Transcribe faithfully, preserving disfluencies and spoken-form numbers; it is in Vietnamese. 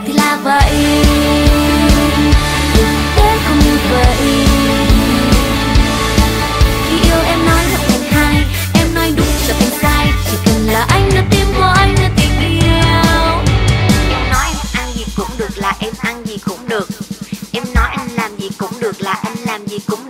thì là vậy, thực tế không như vậy. Khi yêu em nói một thành hai, em nói đúng là thành sai, chỉ cần là anh là tim của anh là tình yêu. Em nói em ăn gì cũng được là em ăn gì cũng được, em nói anh làm gì cũng được là anh làm gì cũng